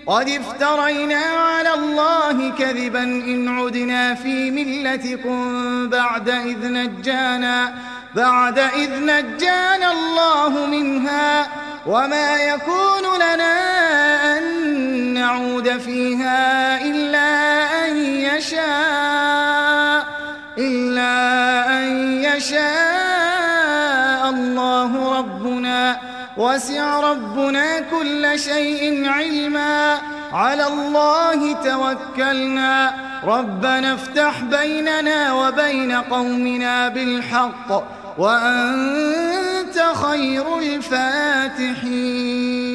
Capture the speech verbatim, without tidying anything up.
قد افترينا على الله كذبا إن عدنا في ملتكم بعد إذ نجانا بعد إذ نجانا الله منها وما يكون لنا أن نعود فيها إلا أن يشاء إلا أن يشاء الله ربنا وسع ربنا كل شيء علما على الله توكلنا ربنا افتح بيننا وبين قومنا بالحق وأنت خير الفاتحين.